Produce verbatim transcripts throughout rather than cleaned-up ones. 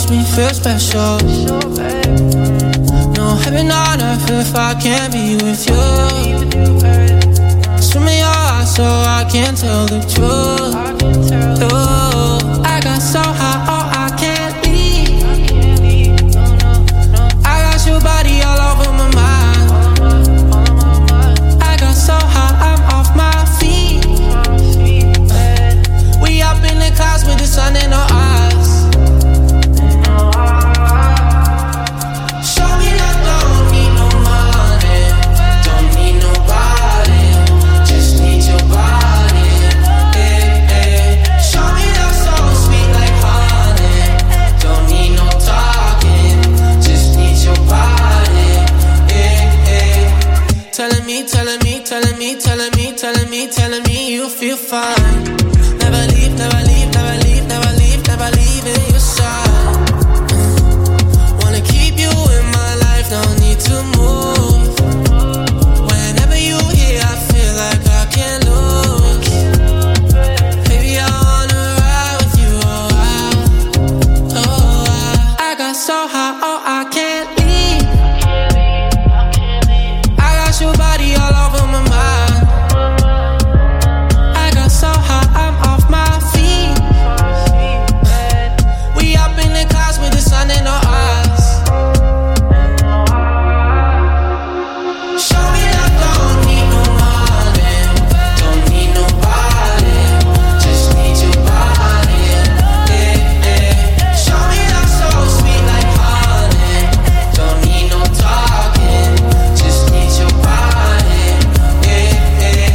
makes me feel special. No heaven on earth if I can't be with you. Swim in your eyes so I can tell the truth. Oh, I got so high, oh I can't leave. I got your body all over my mind. I got so high, I'm off my feet. We up in the clouds with the sun in our eyes. Show me that don't need no money, don't need nobody, just need your body. Eh, eh. Show me that so sweet like honey, don't need no talking, just need your body. Eh, eh. Telling me, telling me, telling me, telling me, telling me, telling me you feel fine. Never leave, never leave, never leave, never leave, never leave in your side. Wanna keep you in my life, no need to move. Whenever you here, I feel like I can't lose. Baby, I wanna ride with you, oh I, oh I. I got so high, oh I can't leave. I got your body all over my mind. I got so high, I'm off my feet. We up in the clouds with the sun in our eyes. Show me that don't need no money, don't need nobody, just need your body. Eh, eh. Show me that so sweet like honey, don't need no talking, just need your body. Eh, eh.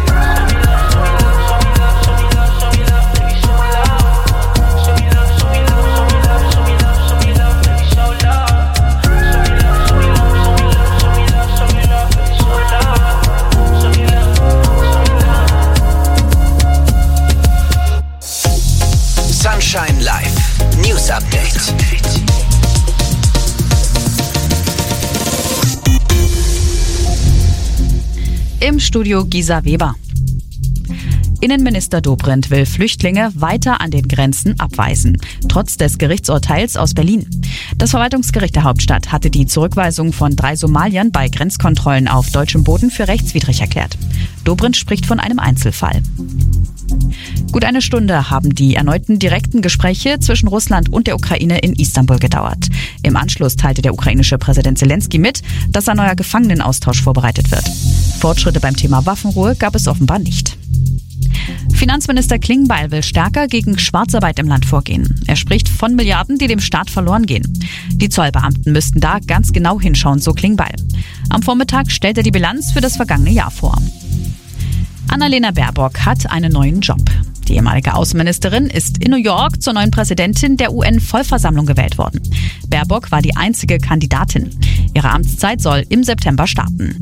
Sunshine Live News Update. Im Studio Gisa Weber. Innenminister Dobrindt will Flüchtlinge weiter an den Grenzen abweisen, trotz des Gerichtsurteils aus Berlin. Das Verwaltungsgericht der Hauptstadt hatte die Zurückweisung von drei Somaliern bei Grenzkontrollen auf deutschem Boden für rechtswidrig erklärt. Dobrindt spricht von einem Einzelfall. Gut eine Stunde haben die erneuten direkten Gespräche zwischen Russland und der Ukraine in Istanbul gedauert. Im Anschluss teilte der ukrainische Präsident Zelensky mit, dass ein neuer Gefangenenaustausch vorbereitet wird. Fortschritte beim Thema Waffenruhe gab es offenbar nicht. Finanzminister Klingbeil will stärker gegen Schwarzarbeit im Land vorgehen. Er spricht von Milliarden, die dem Staat verloren gehen. Die Zollbeamten müssten da ganz genau hinschauen, so Klingbeil. Am Vormittag stellt er die Bilanz für das vergangene Jahr vor. Annalena Baerbock hat einen neuen Job. Die ehemalige Außenministerin ist in New York zur neuen Präsidentin der U N-Vollversammlung gewählt worden. Baerbock war die einzige Kandidatin. Ihre Amtszeit soll im September starten.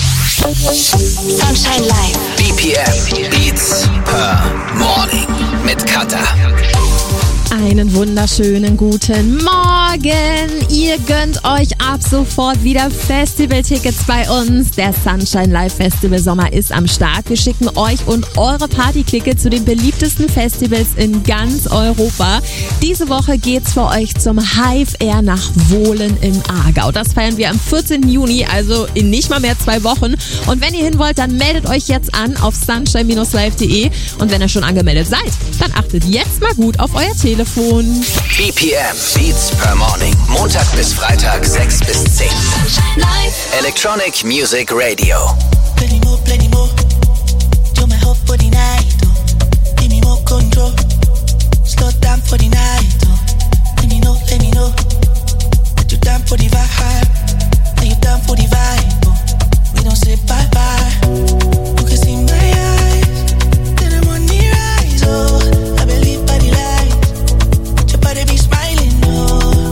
Sunshine Live. B P M Beats per Morning mit Kata. Einen wunderschönen guten Morgen. Ihr gönnt euch ab sofort wieder Festivaltickets bei uns. Der Sunshine Live Festival Sommer ist am Start. Wir schicken euch und eure Partyklicke zu den beliebtesten Festivals in ganz Europa. Diese Woche geht's für euch zum Hive Air nach Wohlen im Aargau. Das feiern wir am vierzehnten Juni, also in nicht mal mehr zwei Wochen. Und wenn ihr hin wollt, dann meldet euch jetzt an auf sunshine Bindestrich live Punkt de. Und wenn ihr schon angemeldet seid, dann achtet jetzt mal gut auf euer Telefon. B P M Beats per Morning. Montag bis Freitag sechs bis zehn. Electronic Music Radio. Plenty more, plenty more. Do my hope for the night. Oh. Give me more control. Slow down for the night. Oh. Let me know, let me know. That you down for the vibe. Are you down for the vibe? Oh. We don't say bye bye. You can see my eyes. Then I'm on the rise. Oh, I believe by the light. Your body be smiling. Oh,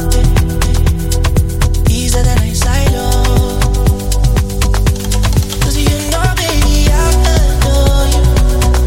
easier than I silo. Cause you know, baby, I adore you.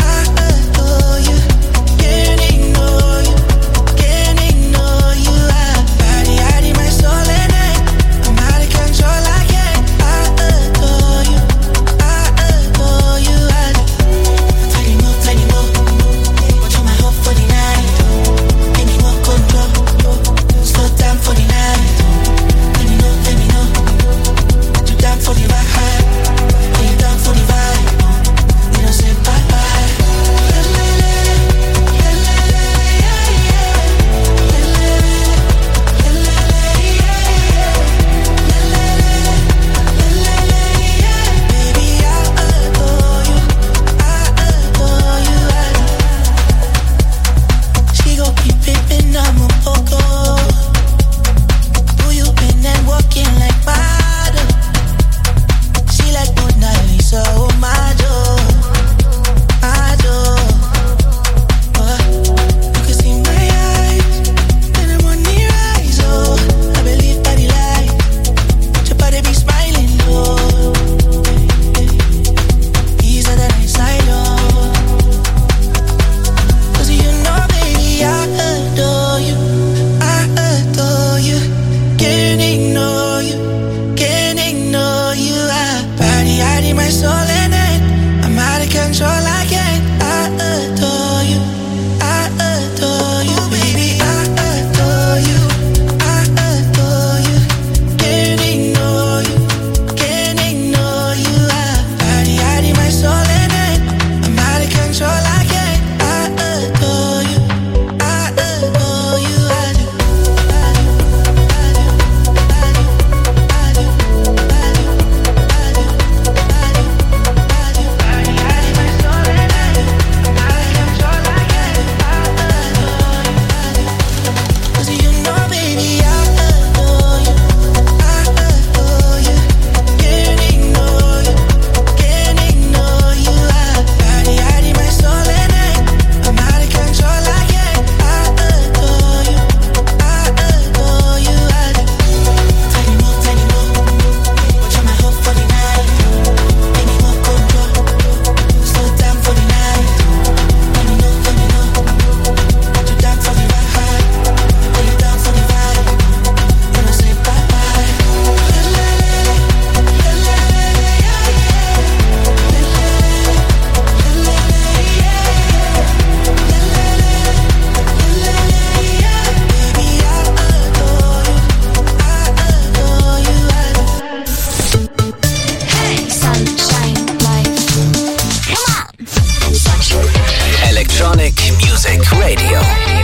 Electronic Music Radio.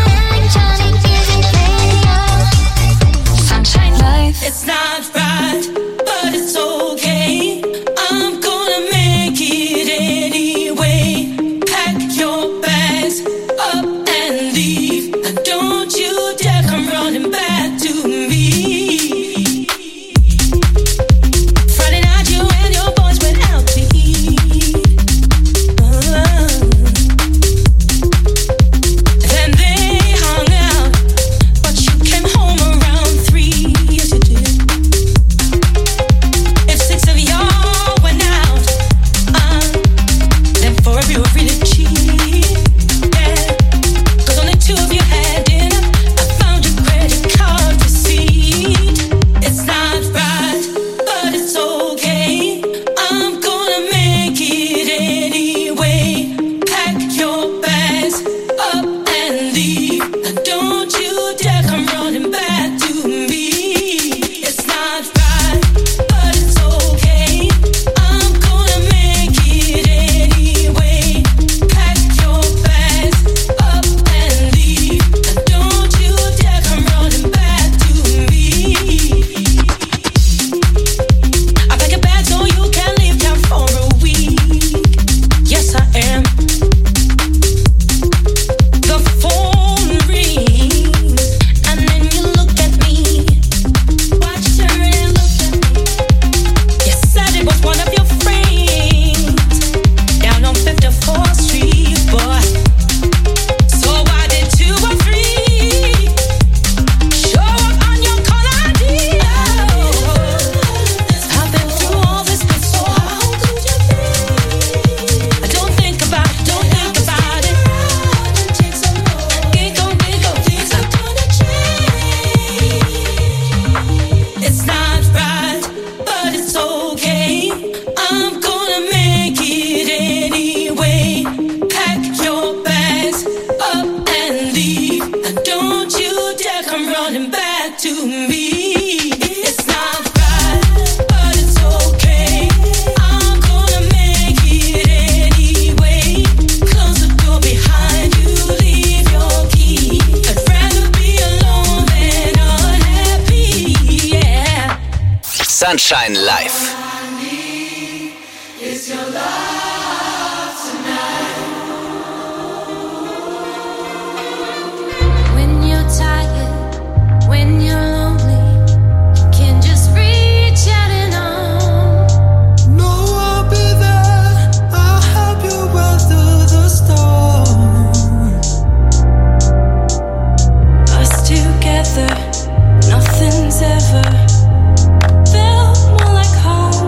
Sunshine Life. It's not right, but it's okay. I'm gonna make it anyway. Pack your bags up and leave. And don't you dare come running back to me. Friday night you and your boys went out to eat. Uh, then they hung out, but you came home around three. Yes, you did. If six of y'all went out, uh, then four of you were really cheap. Yeah, 'cause only two of you had dinner. I found your credit card receipt. It's not right, but it's okay. I'm gonna make it anyway. Pack your bags up and leave. And don't you dare come running back to me. It's not right, but it's okay. I'm gonna make it anyway. Pack your bags up and leave. And don't you dare come running back to me. I pack a bag so you can leave town for a week. Yes, I am. The phone rings, and then you look at me. Watch, turn and look at me. You said it was one of your friends down on fifty-fourth Street, boy. So why did two or three show up on your call I D? I've been through all this before. How could you be? Don't think about it, don't think about it. Giggle, giggle, things are gonna change. It's not right, but it's okay. I'm gonna make it anyway. Pack your bags up and leave. And don't you dare come running back to me. It's not right, but it's okay. I'm gonna make it anyway. Close the door behind you, leave your key. I'd rather be alone than unhappy, yeah. Sunshine Live. It's your love tonight. When you're tired, when you're lonely, you can just reach out and on. No, I'll be there. I'll help you weather the storm. Us together, nothing's ever felt more like home.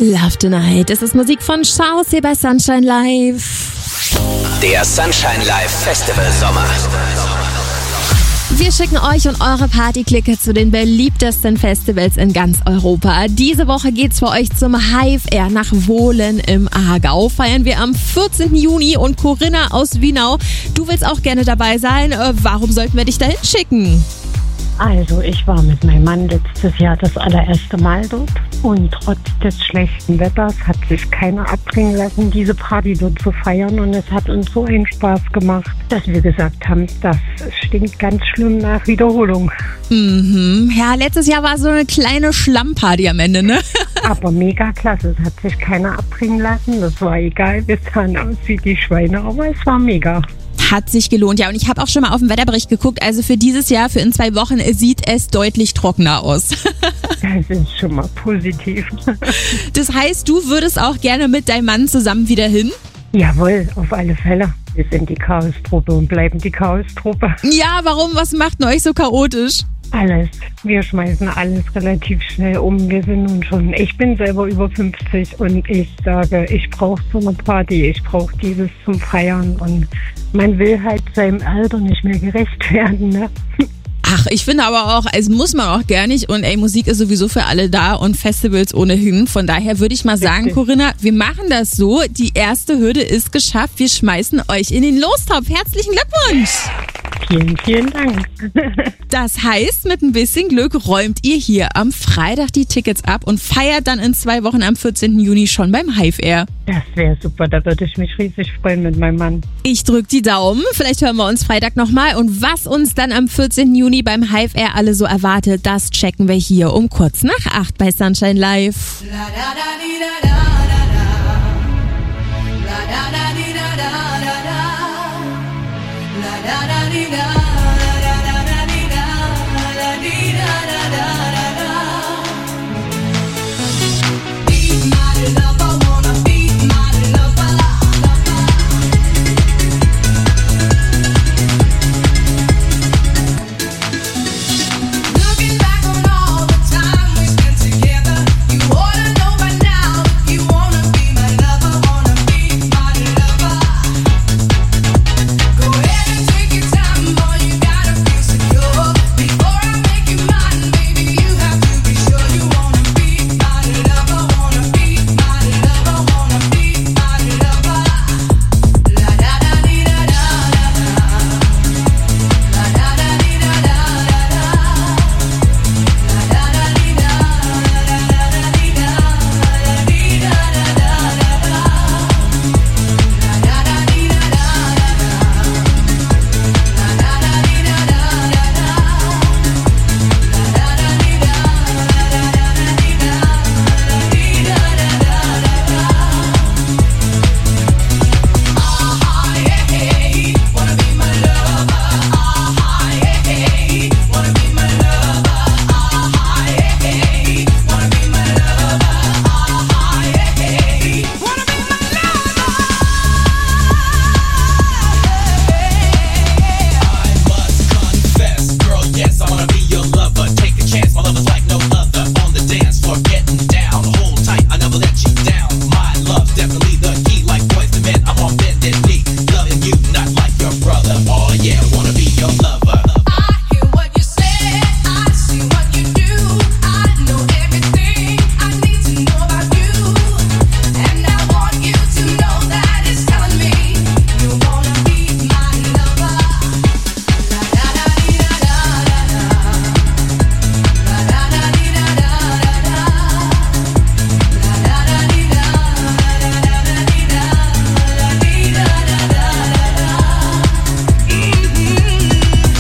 Love Tonight. Es ist Musik von Charles hier bei Sunshine Live. Der Sunshine Live Festival Sommer. Wir schicken euch und eure Partyklicke zu den beliebtesten Festivals in ganz Europa. Diese Woche geht's für euch zum Hive Air nach Wohlen im Aargau. Feiern wir am vierzehnten Juni und Corinna aus Wienau, du willst auch gerne dabei sein. Warum sollten wir dich dahin schicken? Also ich war mit meinem Mann letztes Jahr das allererste Mal dort und trotz des schlechten Wetters hat sich keiner abbringen lassen, diese Party dort zu feiern, und es hat uns so einen Spaß gemacht, dass wir gesagt haben, das stinkt ganz schlimm nach Wiederholung. Mhm. Ja, letztes Jahr war so eine kleine Schlammparty am Ende, ne? Aber mega klasse, es hat sich keiner abbringen lassen, das war egal, wir sahen aus wie die Schweine, aber es war mega. Hat sich gelohnt, ja. Und ich habe auch schon mal auf den Wetterbericht geguckt. Also für dieses Jahr, für in zwei Wochen, sieht es deutlich trockener aus. Das ist schon mal positiv. Das heißt, du würdest auch gerne mit deinem Mann zusammen wieder hin? Jawohl, auf alle Fälle. Wir sind die Chaos-Truppe und bleiben die Chaos-Truppe. Ja, warum? Was macht denn euch so chaotisch? Alles. Wir schmeißen alles relativ schnell um. Wir sind nun schon, ich bin selber über fünfzig und ich sage, ich brauche so eine Party, ich brauche dieses zum Feiern, und man will halt seinem Alter nicht mehr gerecht werden, ne? Ach, ich finde aber auch, es muss man auch gar nicht, und ey, Musik ist sowieso für alle da und Festivals ohnehin. Von daher würde ich mal sagen, Richtig. Corinna, wir machen das so. Die erste Hürde ist geschafft. Wir schmeißen euch in den Lostopf. Herzlichen Glückwunsch! Vielen, vielen Dank. Das heißt, mit ein bisschen Glück räumt ihr hier am Freitag die Tickets ab und feiert dann in zwei Wochen am vierzehnten Juni schon beim Hive Air. Das wäre super, da würde ich mich riesig freuen mit meinem Mann. Ich drück die Daumen, vielleicht hören wir uns Freitag nochmal, und was uns dann am vierzehnten Juni beim Hive Air alle so erwartet, das checken wir hier um kurz nach acht bei Sunshine Live. Looking back on all the time we spent together, you ought to know by now if you wanna be my lover, wanna be my lover. Go ahead and take your time, boy, you gotta feel secure. Before I make you mine, baby, you have to be sure you wanna be my lover, wanna be my lover, wanna be my lover. La da da dee da da da da. La da da dee da da da da. La da da dee da da da da dee da da dee da da da da da. La da da dee da da da da. La da da dee da da da da. La da da dee da da da da dee da dee da da da da. Ah yeah, hey, wanna be my lover. Ah yeah, hey, wanna be my lover. Ah yeah, hey, wanna be my lover. Ah yeah, hey, wanna be my lover. I must confess, girl, yes, I wanna be your lover. Take a chance, my love is like no other. On the dance floor, getting down, hold tight, I never let you down. My love's definitely the key, like boys to men. I'm on bended knee, loving you, not like your brother. Oh yeah, wanna be your lover. I hear what you say, I see what you do. I know everything I need to know about you, and I want you to know that it's telling me you wanna be my lover. La da da dee da da da da. La da da dee da da da da. La da da dee da da da da dee da da dee da da da da da.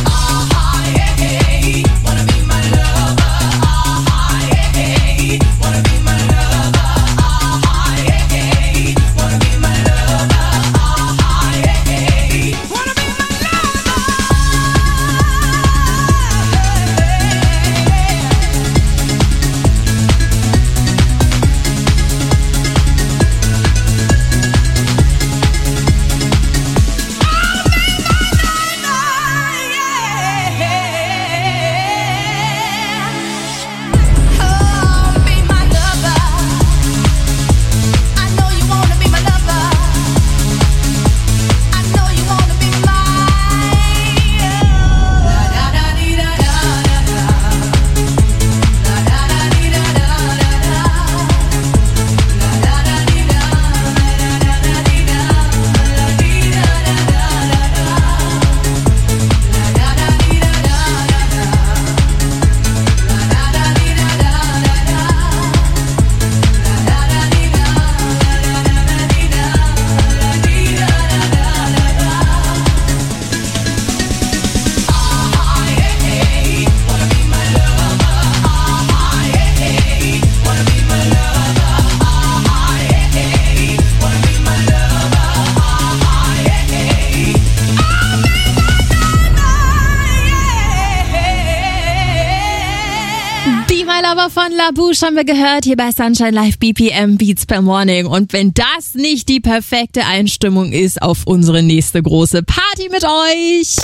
Lover von La Bouche haben wir gehört, hier bei Sunshine Live B P M Beats per Morning. Und wenn das nicht die perfekte Einstimmung ist auf unsere nächste große Party mit euch.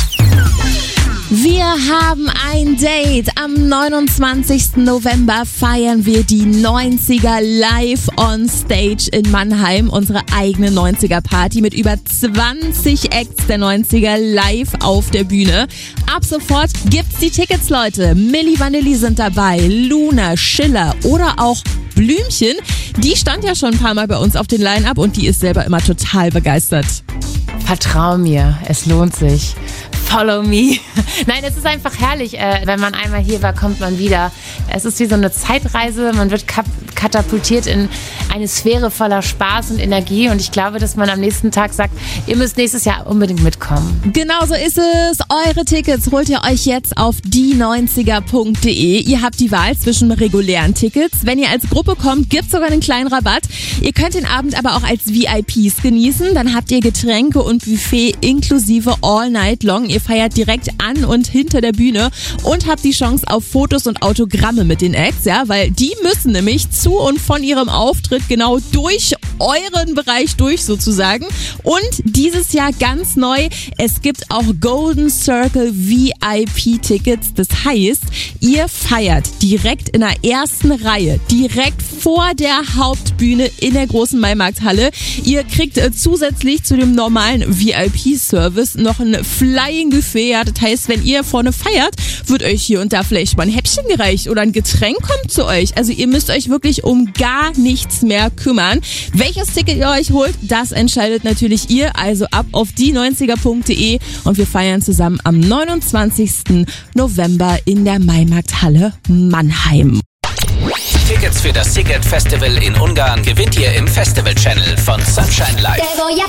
Wir haben ein Date. Am neunundzwanzigsten November feiern wir die neunziger live on stage in Mannheim. Unsere eigene neunziger Party mit über zwanzig Acts der neunziger live auf der Bühne. Ab sofort gibt's die Tickets, Leute. Milli Vanilli sind dabei, Luna, Schiller oder auch Blümchen. Die stand ja schon ein paar Mal bei uns auf den Line-Up und die ist selber immer total begeistert. Vertrau mir, es lohnt sich. Follow me. Nein, es ist einfach herrlich. Äh, wenn man einmal hier war, kommt man wieder. Es ist wie so eine Zeitreise. Man wird kap- katapultiert in eine Sphäre voller Spaß und Energie. Und ich glaube, dass man am nächsten Tag sagt, ihr müsst nächstes Jahr unbedingt mitkommen. Genau so ist es. Eure Tickets holt ihr euch jetzt auf die neunziger punkt de. Ihr habt die Wahl zwischen regulären Tickets. Wenn ihr als Gruppe kommt, gibt's sogar einen kleinen Rabatt. Ihr könnt den Abend aber auch als V I Ps genießen. Dann habt ihr Getränke und Buffet inklusive all night long. Ihr feiert direkt an und hinter der Bühne und habt die Chance auf Fotos und Autogramme mit den Acts, ja, weil die müssen nämlich zu und von ihrem Auftritt genau durch euren Bereich durch sozusagen. Und dieses Jahr ganz neu, es gibt auch Golden Circle V I P-Tickets. Das heißt, ihr feiert direkt in der ersten Reihe, direkt vor der Hauptbühne in der großen Maimarkthalle. Ihr kriegt äh, zusätzlich zu dem normalen V I P-Service noch ein Flying Buffet. Ja, das heißt, wenn ihr vorne feiert, wird euch hier und da vielleicht mal ein Häppchen gereicht oder ein Getränk kommt zu euch. Also ihr müsst euch wirklich um gar nichts mehr kümmern. Welches Ticket ihr euch holt, das entscheidet natürlich ihr. Also ab auf die neunziger punkt de und wir feiern zusammen am neunundzwanzigsten November in der Maimarkthalle Mannheim. Tickets für das Sziget Festival in Ungarn gewinnt ihr im Festival Channel von Sunshine Live.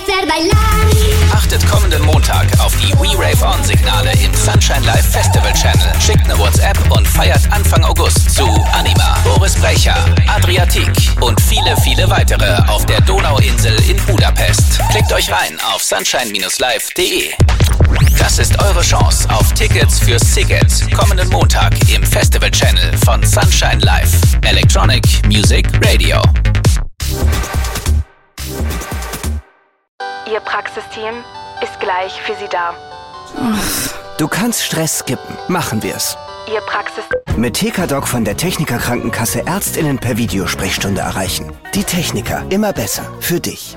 Achtet kommenden Montag auf die We Rave On Signale im Sunshine Live Festival Channel. Schickt eine WhatsApp und feiert Anfang August zu Anima, Boris Brecher, Adriatik und viele, viele weitere auf der Donauinsel in Budapest. Klickt euch rein auf sunshine live punkt de. Das ist eure Chance auf Tickets für Sziget kommenden Montag im Festival Channel von Sunshine Live. Electronic Music Radio. Ihr Praxisteam ist gleich für Sie da. Du kannst Stress skippen. Machen wir's. Ihr Praxis... Mit T K Doc von der Techniker Krankenkasse Ärztinnen per Videosprechstunde erreichen. Die Techniker, immer besser. Für dich.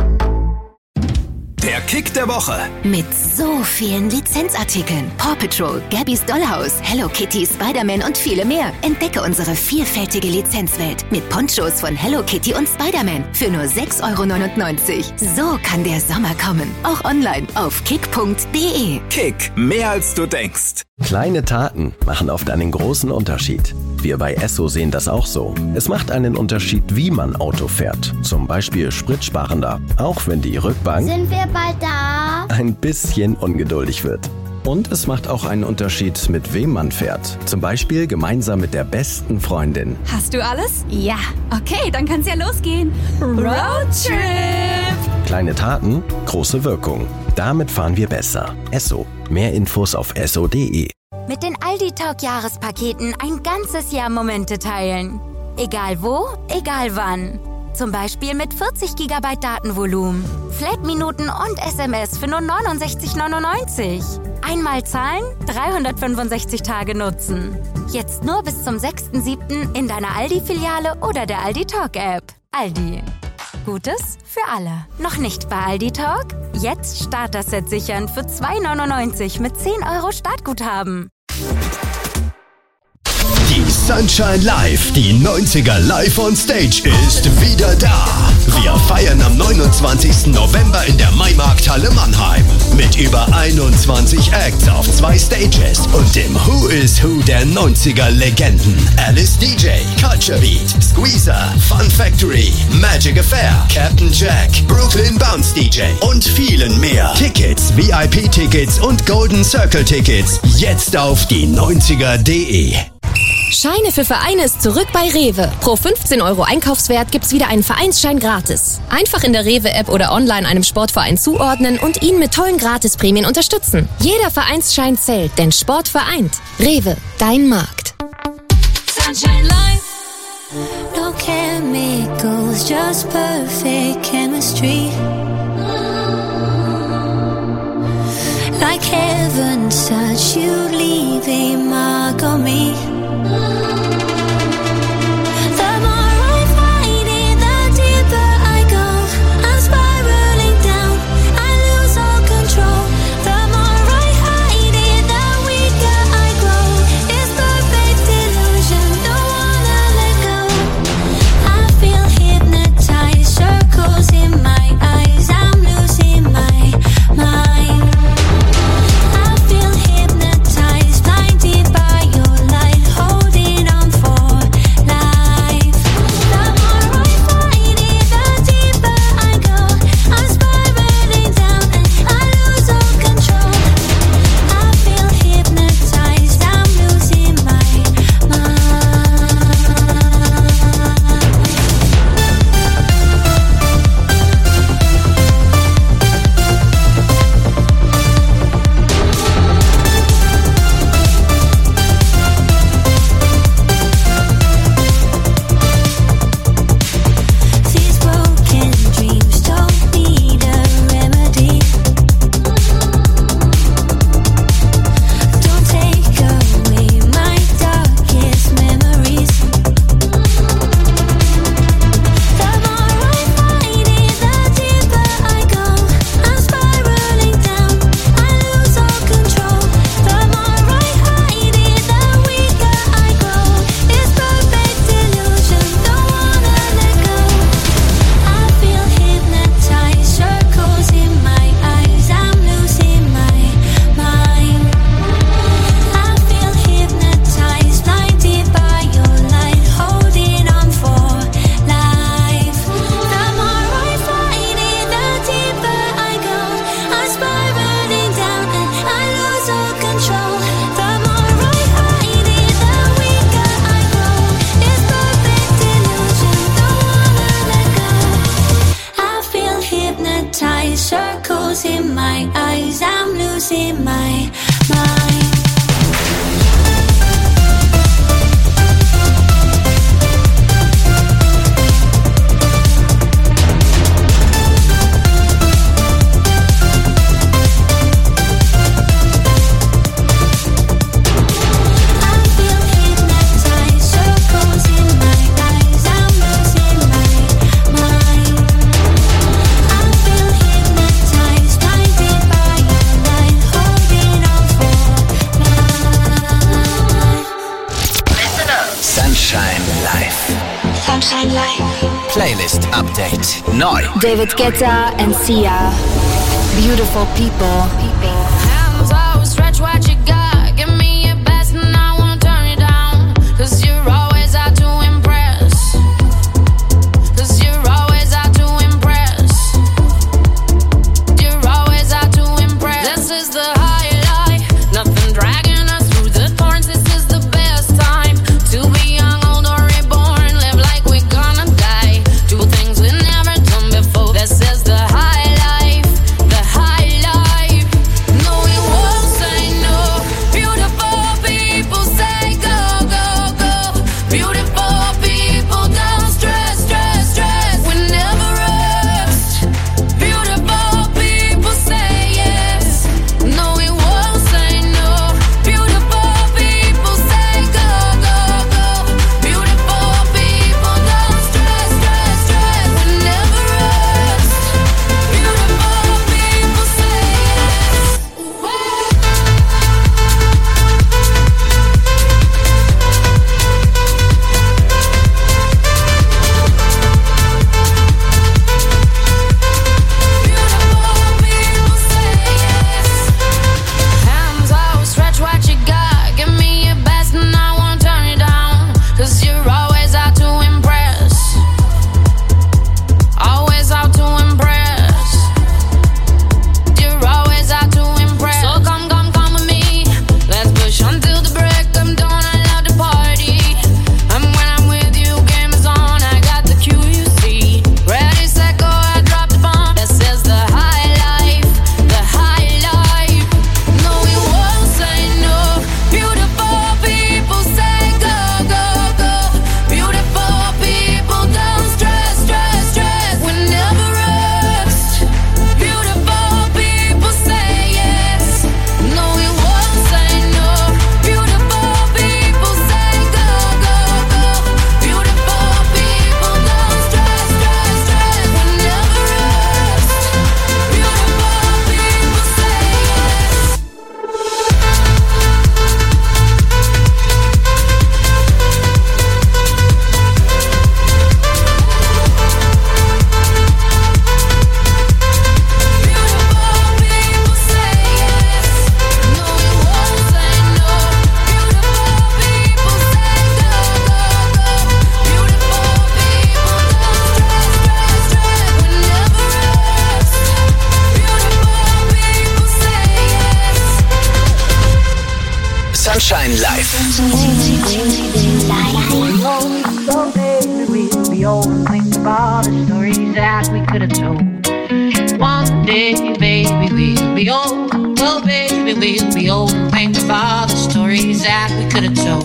Der Kick der Woche. Mit so vielen Lizenzartikeln. Paw Patrol, Gabby's Dollhouse, Hello Kitty, Spider-Man und viele mehr. Entdecke unsere vielfältige Lizenzwelt mit Ponchos von Hello Kitty und Spider-Man für nur sechs Euro neunundneunzig. So kann der Sommer kommen. Auch online auf kick punkt de. Kick, mehr als du denkst. Kleine Taten machen oft einen großen Unterschied. Wir bei Esso sehen das auch so. Es macht einen Unterschied, wie man Auto fährt. Zum Beispiel spritsparender, auch wenn die Rückbank Sind wir bald da? ein bisschen ungeduldig wird. Und es macht auch einen Unterschied, mit wem man fährt. Zum Beispiel gemeinsam mit der besten Freundin. Hast du alles? Ja. Okay, dann kann's ja losgehen. Roadtrip! Kleine Taten, große Wirkung. Damit fahren wir besser. Esso. Mehr Infos auf esso punkt de. Mit den Aldi Talk Jahrespaketen ein ganzes Jahr Momente teilen. Egal wo, egal wann. Zum Beispiel mit vierzig Gigabyte Datenvolumen, Flat-Minuten und S M S für nur neunundsechzig neunundneunzig. Einmal zahlen, dreihundertfünfundsechzig Tage nutzen. Jetzt nur bis zum sechsten siebten in deiner Aldi-Filiale oder der Aldi Talk App. Aldi. Gutes für alle. Noch nicht bei Aldi Talk? Jetzt Starter-Set sichern für zwei neunundneunzig mit zehn Euro Startguthaben. Die Sunshine Live, die neunziger Live on Stage ist wieder da. Wir feiern am neunundzwanzigsten November in der Maimarkthalle Mannheim mit über einundzwanzig Acts auf zwei Stages und dem Who is Who der neunziger Legenden. Alice D J, Culture Beat, Squeezer, Fun Factory, Magic Affair, Captain Jack, Brooklyn Bounce D J und vielen mehr. Tickets, V I P-Tickets und Golden Circle-Tickets jetzt auf die neunziger punkt de. Scheine für Vereine ist zurück bei Rewe. Pro fünfzehn Euro Einkaufswert gibt's wieder einen Vereinsschein gratis. Einfach in der Rewe-App oder online einem Sportverein zuordnen und ihn mit tollen Gratisprämien unterstützen. Jeder Vereinsschein zählt, denn Sport vereint. Rewe, dein Markt. Sunshine Sunshine Life. No chemicals, just perfect chemistry. Like heaven's touch, you leave a mark on me. The more I fight it, the deeper I go. I'm spiraling down, I lose all control. The more I hide it, the weaker I grow. It's perfect illusion, don't wanna let go. I feel hypnotized, circles in my eyes. I'm losing my mind. I feel hypnotized, blinded by your light, holding on for life. The more I fight it, the deeper I go. I'm spiraling down and I lose all control. I feel hypnotized, I'm losing my mind. These broken dreams don't need a remedy. Don't take away my darkest memories. The more I fight it, the deeper I go. I'm spiraling down, I lose all control. The more I hide it, the weaker I grow. It's perfect illusion, don't wanna let go. I feel hypnotized, circles in my eyes. I'm losing my mind. I feel hypnotized, blinded by your light, holding on for life. The more I fight it, the deeper I go. I'm spiraling down and I lose all control. The more I hide it, the weaker I grow. It's perfect illusion, don't wanna let go. I feel hypnotized, circles in my eyes. I'm losing my mind. I feel hypnotized, circles in my eyes. I'm losing my mind. I feel hypnotized, blinded by your light, holding on for life. Sunshine Live. Sunshine Life. Playlist Update. Neu. David Guetta and Sia. Beautiful people. Hands outstretched, what you got? Give me your best and I won't turn you down. Cause you're always out to impress. Cause you're always out to impress. You're always out to impress. This is the highlight. Nothing dragging us through the thorns. This is the best time to be young, old, or reborn. Live like we're gonna die. Do things we never done before. This is the high life. The high life. Sunshine Live. So baby, we'll be old and think about the stories that we could have told. One day, baby, we'll be old. Oh, baby, we'll be old and think about the stories that we could have told.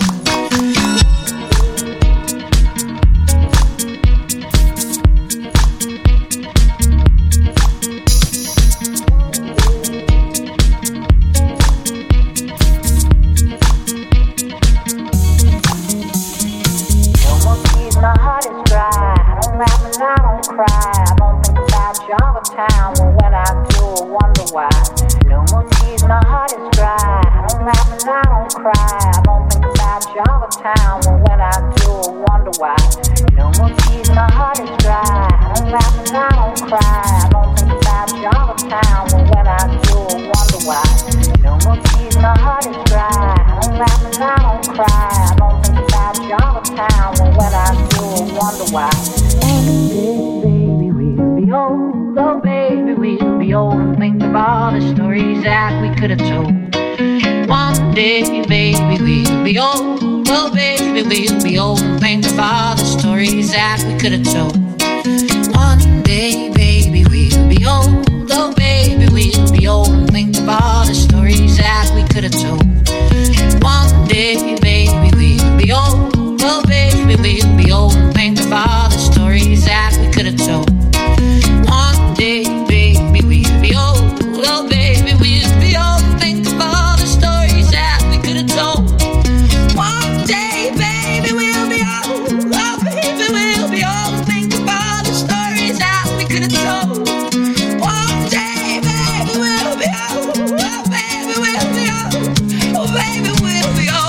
My heart is dry. I don't laugh and I don't cry. I don't think about Java Town, but when I do, I wonder why. No more tears, my heart is dry. I don't laugh and I don't cry. I don't think about Java Town, but when I do, I wonder why. No more tears, my heart is dry. I don't laugh and I don't cry. I don't think about Java Town, but when I do, I wonder why. No more tears, my heart is dry. I don't laugh and I don't cry. I don't think about Java Town, but when I do, I wonder why. Baby, we'll be old. Oh, baby, we'll be old and think of all the stories that we could have told. One day, baby, we'll be old. Oh, baby, we'll be old and think of all the stories that we could have told. One day, baby, we'll be old. Oh, baby, we'll be old and think of all the stories that we could have told. One day, baby, we'll be old. Oh, baby, we'll be old and think of all the stories that we could have told. One day, baby, we'll be old. Oh, baby, we'll be old and think of all the stories that we could have told. One day, baby, we'll be old. Oh, baby, we'll be old and think of all the stories that we could have told. One day, baby, we'll be old. Oh, baby, we'll be old. Oh, baby, we'll be old.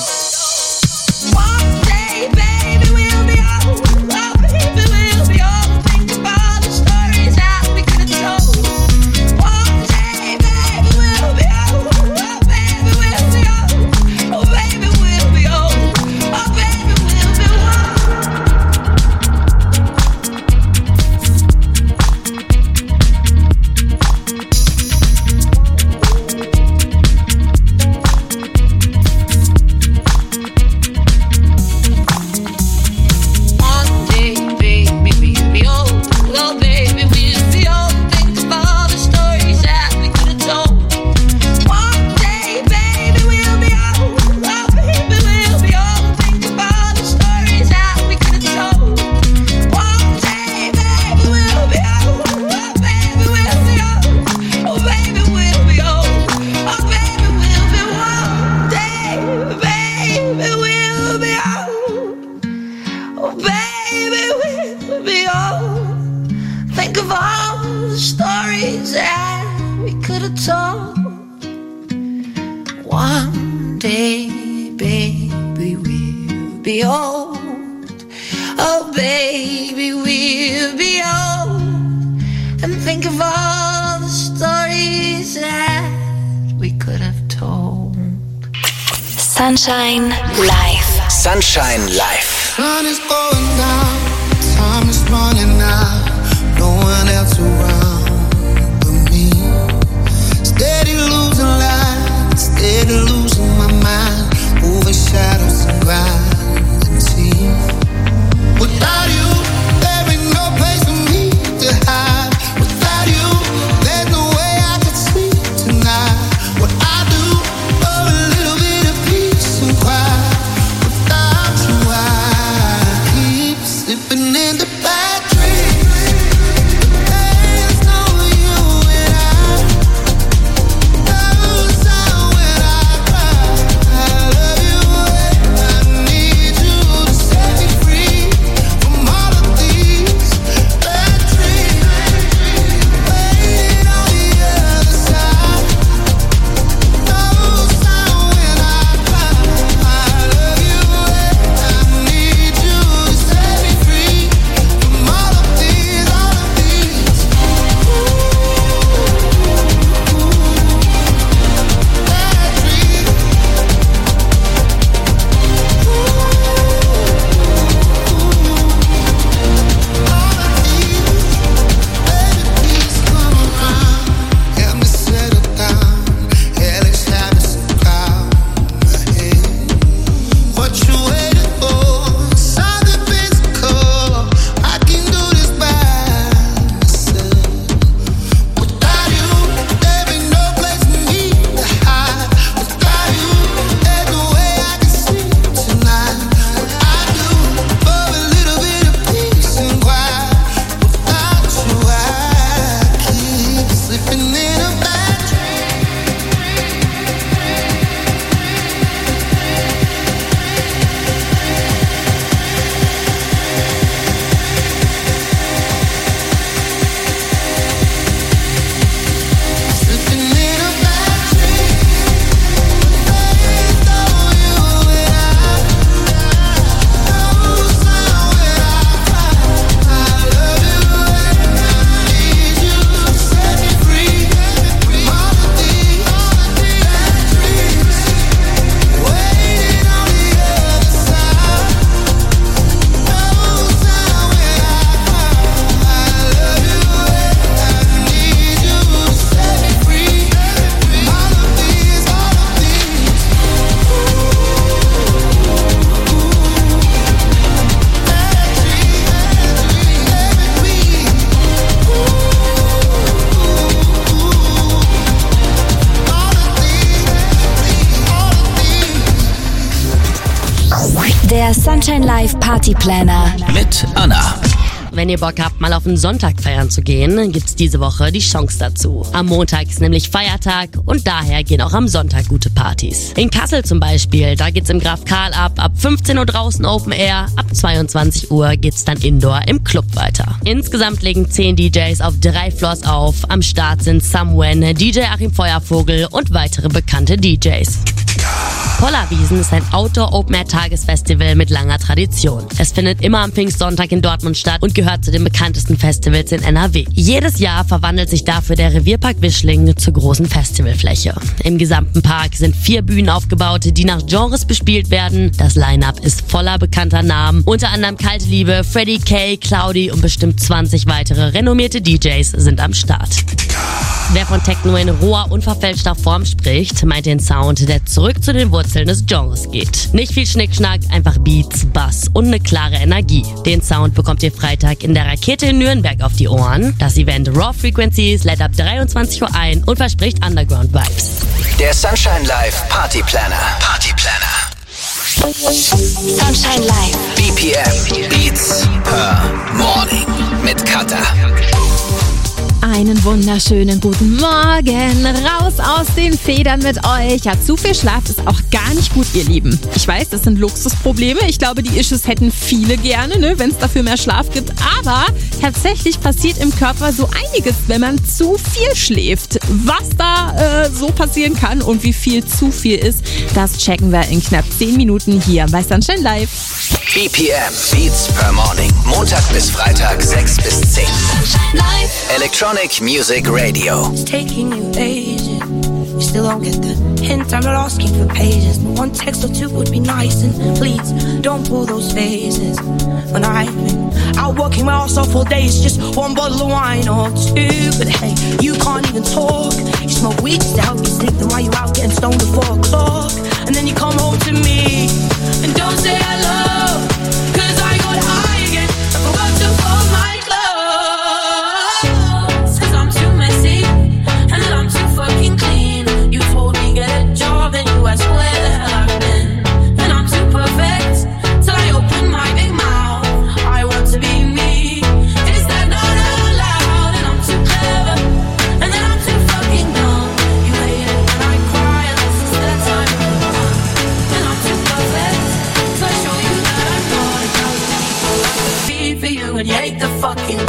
Sunshine Live. Sunshine Live. Sun is going down, time is running out, no one else around but me. Steady losing light, steady losing my mind, over shadows and grind and teeth. Without you, there ain't no place for me to hide. Without you, there's no way I could sleep tonight. What I do for a little bit of peace and quiet. Without you, I keep Der Sunshine Live Party Planner. Mit Anna. Wenn ihr Bock habt, mal auf einen Sonntag feiern zu gehen, gibt's diese Woche die Chance dazu. Am Montag ist nämlich Feiertag und daher gehen auch am Sonntag gute Partys. In Kassel zum Beispiel, da geht's im Graf Karl ab, ab fünfzehn Uhr draußen Open Air, ab zweiundzwanzig Uhr geht's dann Indoor im Club weiter. Insgesamt legen zehn D Js auf drei Floors auf. Am Start sind Samwen, D J Achim Feuervogel und weitere bekannte D Js. Pollerwiesen ist ein Outdoor-Open-Air-Tagesfestival mit langer Tradition. Es findet immer am Pfingstsonntag in Dortmund statt und gehört zu den bekanntesten Festivals in N R W. Jedes Jahr verwandelt sich dafür der Revierpark Wischling zur großen Festivalfläche. Im gesamten Park sind vier Bühnen aufgebaut, die nach Genres bespielt werden. Das Line-Up ist voller bekannter Namen, unter anderem Kalte Liebe, Freddie K, Cloudy und bestimmt zwanzig weitere renommierte D Js sind am Start. Wer von Techno in roher, unverfälschter Form spricht, meint den Sound, der zurück zu den Wurzeln des Genres geht. Nicht viel Schnickschnack, einfach Beats, Bass und eine klare Energie. Den Sound bekommt ihr Freitag in der Rakete in Nürnberg auf die Ohren. Das Event Raw Frequencies lädt ab dreiundzwanzig Uhr ein und verspricht Underground-Vibes. Der Sunshine Live Party Planner. Party Planner. Sunshine Live. B P M. Beats per Morning. Mit Kata. Einen wunderschönen guten Morgen, raus aus den Federn mit euch. Ja, zu viel Schlaf ist auch gar nicht gut, ihr Lieben. Ich weiß, das sind Luxusprobleme. Ich glaube, die Issues hätten viele gerne, ne, wenn es dafür mehr Schlaf gibt. Aber tatsächlich passiert im Körper so einiges, wenn man zu viel schläft. Was da äh, so passieren kann und wie viel zu viel ist, das checken wir in knapp zehn Minuten hier bei Sunshine Live. B P M. Beats per Morning. Montag bis Freitag, sechs bis zehn. Electronic Music Radio. It's taking you ages. You still don't get the hint. I'm not asking for pages. But one text or two would be nice. And please don't pull those faces. When I've been out working my ass off all day, it's just one bottle of wine or two. But hey, you can't even talk. You smoke weed just to help you sleep. Then why you out getting stoned at four o'clock? And then you come home to me and don't say hello. Cause I got high again. I forgot to fold my clothes. Cause I'm too messy and then I'm too fucking clean. You told me get a job and you asked where the hell I've been. And I'm too perfect till I open my big mouth. I want to be me. Is that not allowed? And I'm too clever and then I'm too fucking dumb. You hate it when I cry unless it's that time of the month. And I'm too perfect so I show you that I'm not a thousand people I could be for you and you hate the fucking.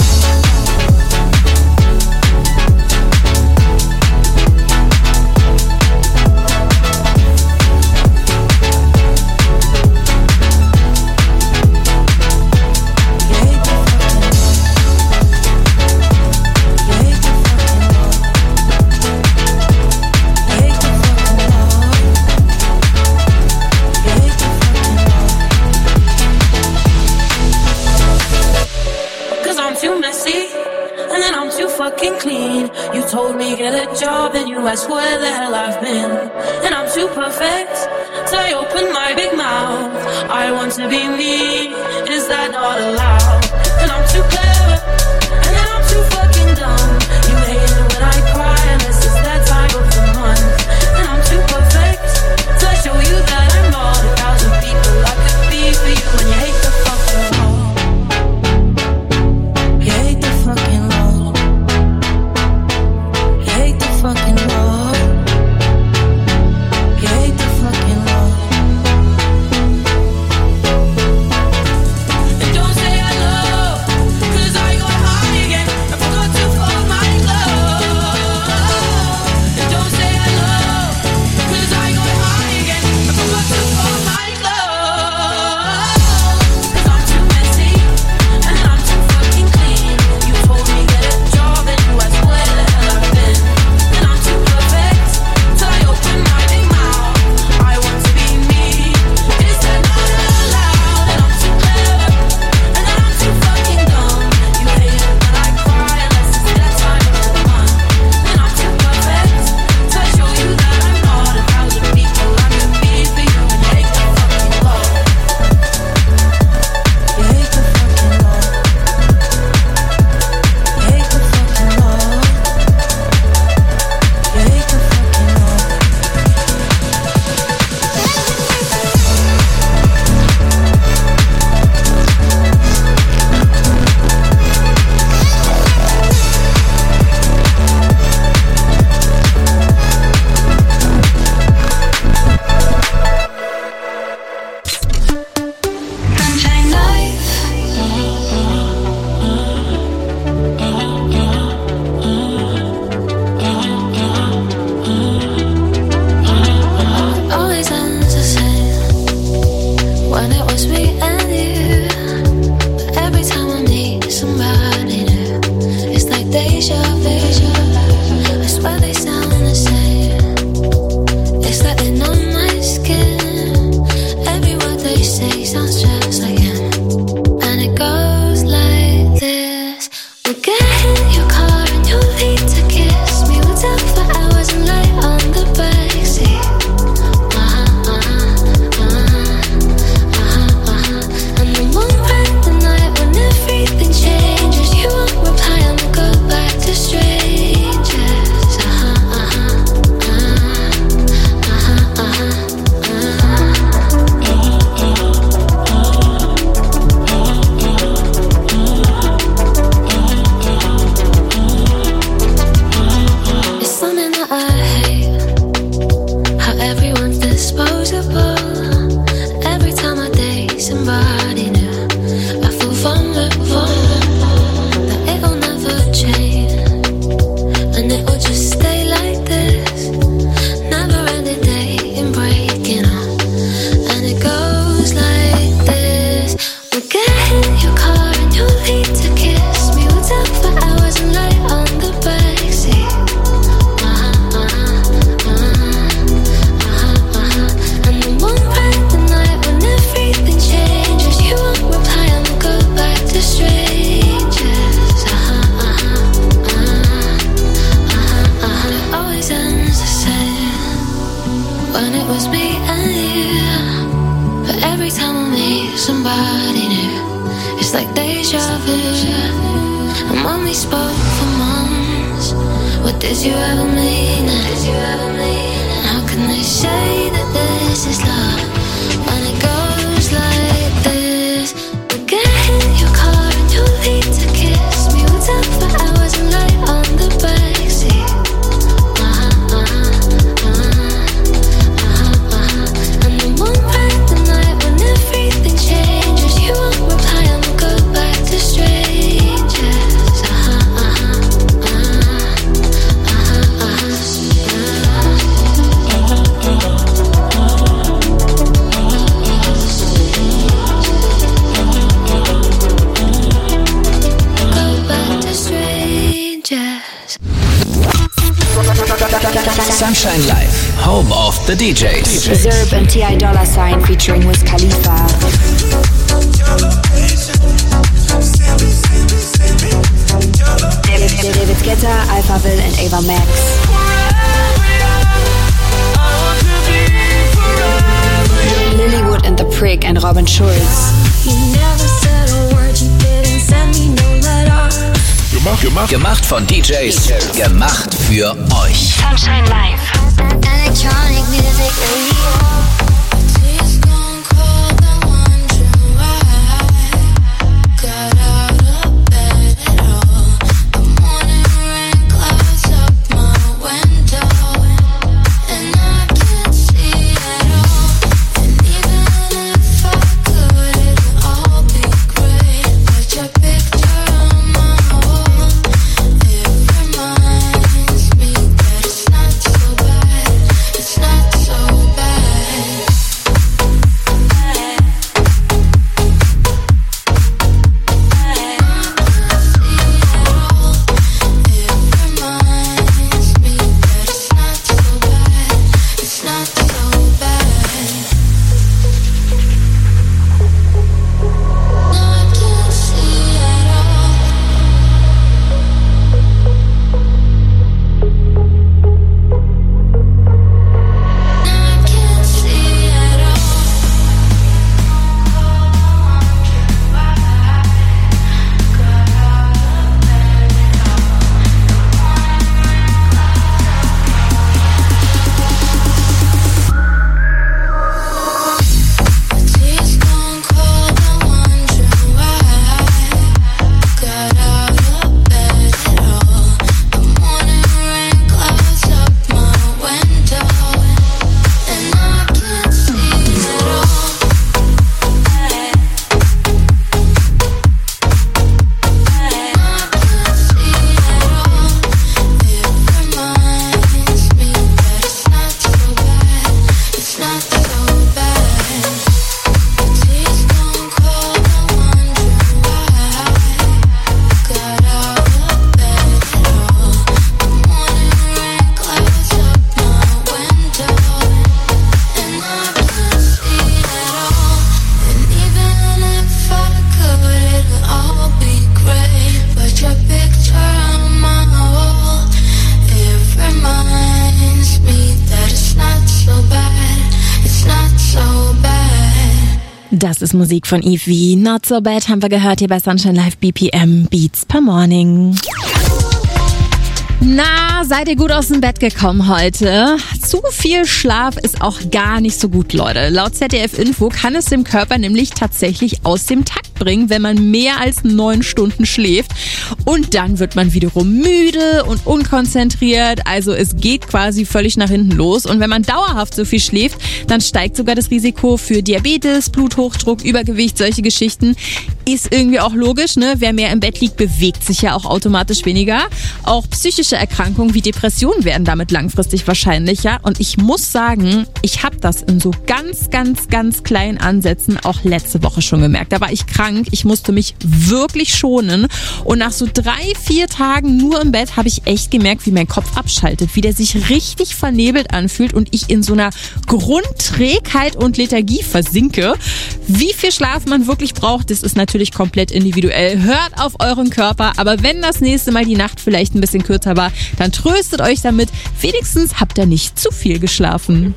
You told me get a job and you asked where the hell I've been. And I'm too perfect so I open my big mouth. I want to be me. Is that not allowed? And I'm too clever and then I'm too fucking dumb. You hate it when I cry unless it's that time of the month. And I'm too perfect so I show you that I'm not a thousand people I could be for you. And you hate the fucking law. You hate the fucking law. Fucking law. You hate the fucking law. And don't say hello, cause I got high again. I forgot to fold my clothes. when it was me and you. But every time I meet somebody new, it's like deja vu. And when we spoke for months, what did you ever mean? Did you ever mean? And how can they say that this is love when it goes like this? We get in your car and you leave to kiss me. We talk for hours and lie on the backseat. Uh-huh, uh-huh, uh-huh, uh-huh, uh-huh. And then one random night when everything changes, you won't reply and we'll go back to strangers. Uh-huh, uh-huh, uh-huh, uh-huh, go back to strangers. Sunshine Live, home of the D Js. Zerb and T I Dollar Sign featuring Wiz Khalifa. David, David Guetta, Alpha Will and Ava Max. Lilywood and the Prick and Robin Schulz. You never said a word, you didn't send me no letter. Gemacht, gemacht. Gemacht von D Js. Gemacht für euch. Sunshine Live. Electronic music radio. Das ist Musik von Eve. Not So Bad haben wir gehört hier bei Sunshine Live B P M Beats per Morning. Na, seid ihr gut aus dem Bett gekommen heute? Zu viel Schlaf ist auch gar nicht so gut, Leute. Laut Z D F Info kann es dem Körper nämlich tatsächlich aus dem Takt bringen, wenn man mehr als neun Stunden schläft. Und dann wird man wiederum müde und unkonzentriert. Also es geht quasi völlig nach hinten los. Und wenn man dauerhaft so viel schläft, dann steigt sogar das Risiko für Diabetes, Bluthochdruck, Übergewicht, solche Geschichten. Ist irgendwie auch logisch, ne? Wer mehr im Bett liegt, bewegt sich ja auch automatisch weniger. Auch psychische Erkrankungen wie Depressionen werden damit langfristig wahrscheinlicher. Und ich muss sagen, ich habe das in so ganz, ganz, ganz kleinen Ansätzen auch letzte Woche schon gemerkt. Da war ich krank. krank. Ich musste mich wirklich schonen. Und nach so drei, vier Tagen nur im Bett habe ich echt gemerkt, wie mein Kopf abschaltet, wie der sich richtig vernebelt anfühlt und ich in so einer Grundträgheit und Lethargie versinke. Wie viel Schlaf man wirklich braucht, das ist natürlich komplett individuell. Hört auf euren Körper, aber wenn das nächste Mal die Nacht vielleicht ein bisschen kürzer war, dann tröstet euch damit. Wenigstens habt ihr nicht zu viel geschlafen.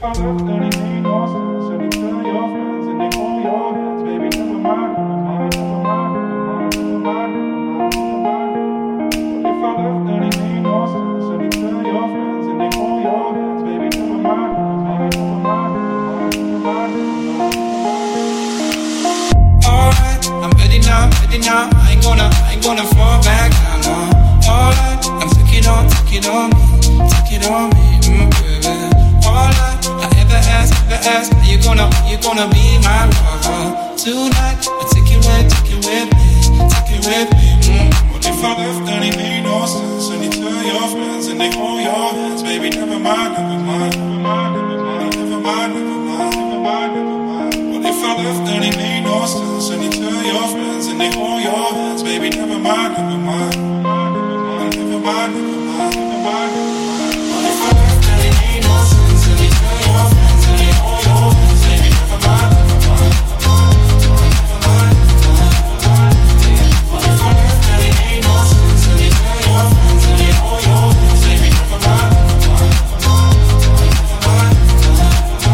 Now, I ain't gonna, I ain't gonna fall back now, no. Alright, I'm take it on, take it on me, take it on me, mm, baby. Alright, I ever ask, ever ask, are you gonna, are you gonna be my lover tonight? I take it with, take it with me, take it with me. Mm. What if I left and it made no sense? And you tell your friends and they hold your hands, baby. Never mind, never mind, never mind, never mind, never mind, never mind, never mind, never mind. What if I left and it made no sense? And you tell your friends and they hold your hands, baby. Never mind, never mind, never mind, never mind, never mind, never mind. What if I left and it made no sense? And you tell your friends and they hold your hands, baby. Never mind, never mind, never mind, never mind, never mind. What if I left and it made no sense? And you tell your friends and they hold your hands, baby. Never mind, never mind, never mind, never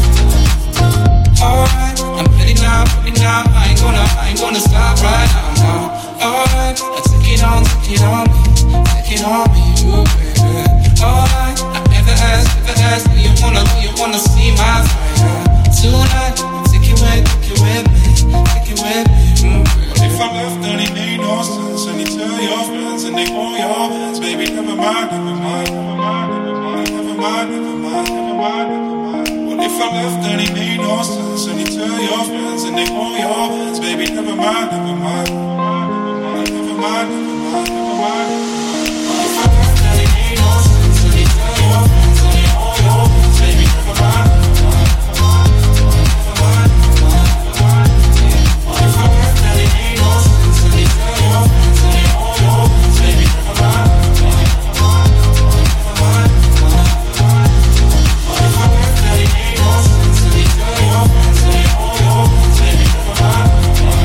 mind. Alright, I'm ready now, ready now. I ain't gonna, I ain't gonna stop right now, no. Alright, I take it on, take it on me, take it on me, ooh, baby. Alright, I ever ask, ever ask, do you wanna, do you wanna see my fire tonight? Take it with, take it with me, take it with me, ooh, baby. What if I left and it made no sense? And you tell your friends and they hold your hands, baby. Never mind, never mind, never mind, never mind, never mind, never mind, never mind, never mind. What if I left and it made no sense? And you tell your friends and they hold your hands, baby. Never mind, never mind, never mind, never mind, never mind, never mind. What if I left and it made no sense? And you tell your friends and they hold your hands, baby. Never mind, never mind, never mind, never mind, never mind. What if I left and it made no sense? And you tell your friends and they hold your hands, baby. Never mind, never mind, never mind, never mind, never mind. What if I left and it made no sense? And you tell your friends and they hold your hands, baby. Never mind, never mind, never mind, never mind, never mind.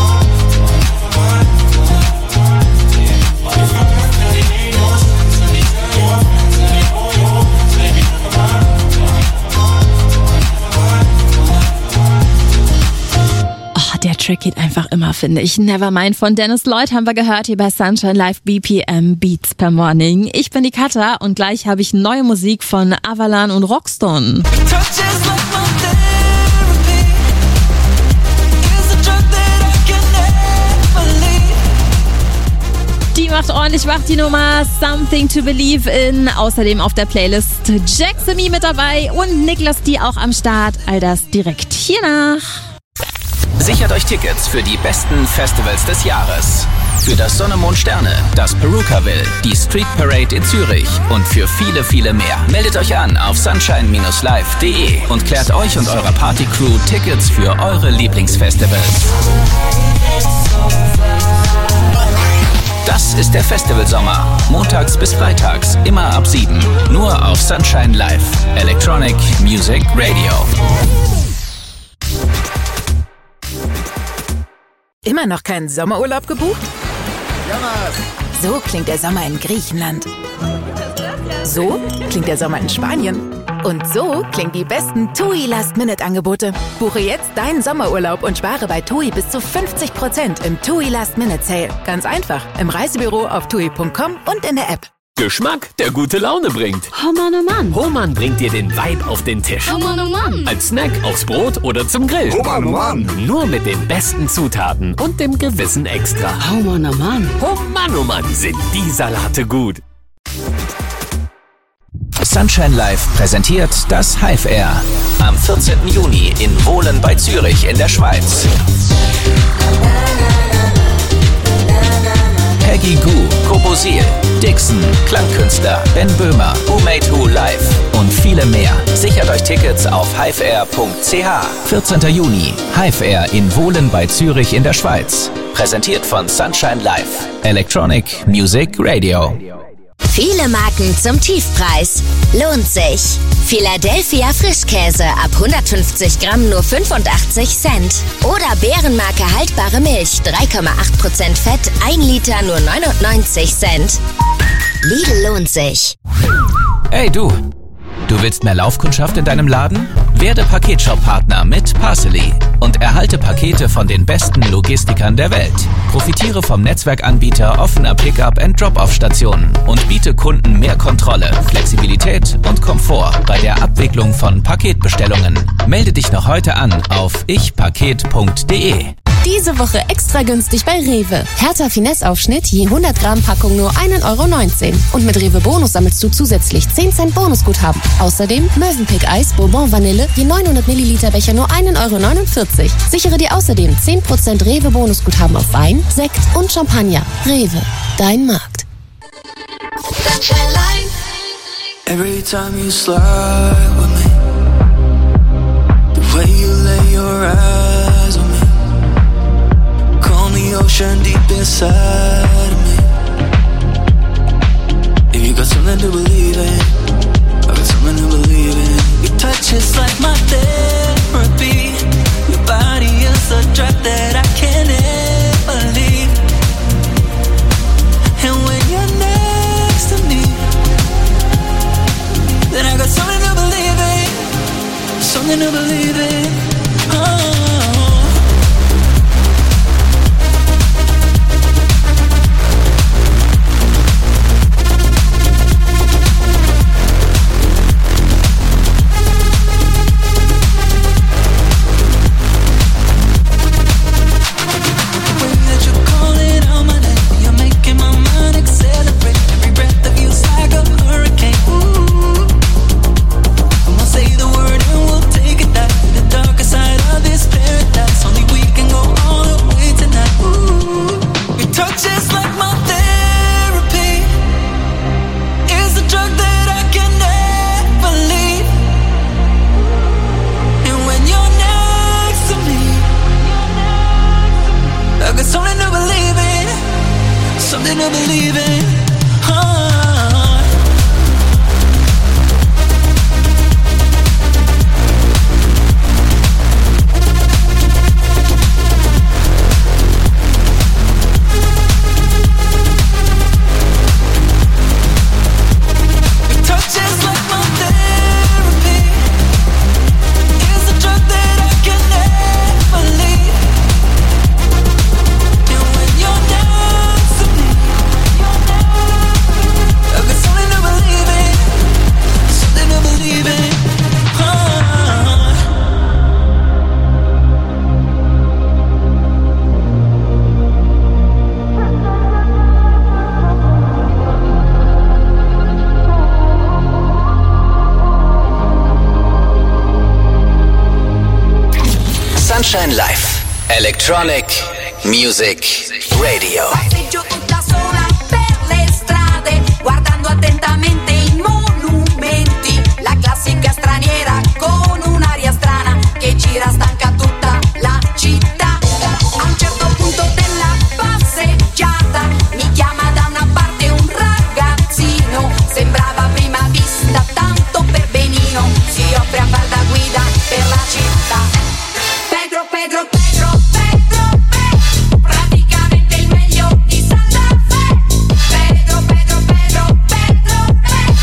What if I left and it made no sense? And you tell your friends and they hold your hands, baby. Never mind, never mind, never mind, never mind. Oh, der Track geht einfach immer, finde ich. Nevermind von Dennis Lloyd haben wir gehört hier bei Sunshine Live B P M Beats per Morning. Ich bin die Katha und gleich habe ich neue Musik von Avalan und Rockstone. Die macht ordentlich wach, die Nummer Something to Believe in. Außerdem auf der Playlist Jacksamy mit dabei und Niklas D auch am Start. All das direkt hiernach. Sichert euch Tickets für die besten Festivals des Jahres. Für das Sonne, Mond, Sterne, das Perukaville, die Street Parade in Zürich und für viele, viele mehr. Meldet euch an auf sunshine Bindestrich live Punkt de und klärt euch und eurer Partycrew Tickets für eure Lieblingsfestivals. Das ist der Festivalsommer. Montags bis freitags, immer ab sieben. Nur auf Sunshine Live. Electronic Music Radio. Immer noch keinen Sommerurlaub gebucht? So klingt der Sommer in Griechenland. So klingt der Sommer in Spanien. Und so klingen die besten TUI Last-Minute-Angebote. Buche jetzt deinen Sommerurlaub und spare bei TUI bis zu fünfzig Prozent im TUI Last-Minute-Sale. Ganz einfach, im Reisebüro auf tui punkt com und in der App. Geschmack, der gute Laune bringt. Oh Mann, oh Mann. Hohmann bringt dir den Vibe auf den Tisch. Oh Mann, oh Mann. Als Snack aufs Brot oder zum Grill. Oh Mann, oh Mann. Nur mit den besten Zutaten und dem gewissen Extra. Oh Mann, oh Mann. Oh Mann, oh Mann, sind die Salate gut. Sunshine Live präsentiert das Hive Air. Am vierzehnten Juni in Wohlen bei Zürich in der Schweiz. Peggy Goo, Kobosil, Dixon, Klangkünstler, Ben Böhmer, Who Made Who Live und viele mehr. Sichert euch Tickets auf hiveair punkt c h. vierzehnten Juni, Hiveair in Wohlen bei Zürich in der Schweiz. Präsentiert von Sunshine Live, Electronic Music Radio. Viele Marken zum Tiefpreis. Lohnt sich. Philadelphia Frischkäse ab hundertfünfzig Gramm nur fünfundachtzig Cent. Oder Bärenmarke haltbare Milch, drei Komma acht Prozent Fett, ein Liter nur neunundneunzig Cent. Lidl lohnt sich. Hey du, du willst mehr Laufkundschaft in deinem Laden? Werde Paketshop-Partner mit Parcely und erhalte Pakete von den besten Logistikern der Welt. Profitiere vom Netzwerkanbieter offener Pickup- und Drop-Off-Stationen und biete Kunden mehr Kontrolle, Flexibilität und Komfort bei der Abwicklung von Paketbestellungen. Melde dich noch heute an auf ich paket punkt de. Diese Woche extra günstig bei Rewe. Hertha Finesse-Aufschnitt je hundert Gramm Packung nur ein Euro neunzehn. Und mit Rewe Bonus sammelst du zusätzlich zehn Cent Bonusguthaben. Außerdem Mövenpick Eis Bourbon Vanille je neunhundert Milliliter Becher nur ein Euro neunundvierzig. Sichere dir außerdem zehn Prozent Rewe Bonusguthaben auf Wein, Sekt und Champagner. Rewe, dein Markt. Every time you slide with me, the way you lay your eyes on me, calm the ocean deep inside of me. If you got something to believe in, I got something to believe in. Your touch is like my therapy. Your body is a drug that I can't ever leave. And when you're next to me, then I got something to believe in, something to believe in. Oh. Something to believe in. Oh. Your touch is like my therapy. It's a drug that I can never leave. And when you're next to me, I've got something to believe in, something to believe in. Oh. Sunshine Live, Electronic Music Radio. Passeggio tutta sola per le strade, guardando attentamente i monumenti. La classica straniera con un'aria strana che gira stanca tutta la città. A un certo punto della passeggiata mi chiama da una parte un ragazzino. Sembrava a prima vista tanto per benino. Si offre a far da guida per la città. Pedro, Pedro, Pedro, Pedro, Pedro, praticamente il meglio di Santa Fe. Pedro, Pedro, Pedro, Pedro, Pedro,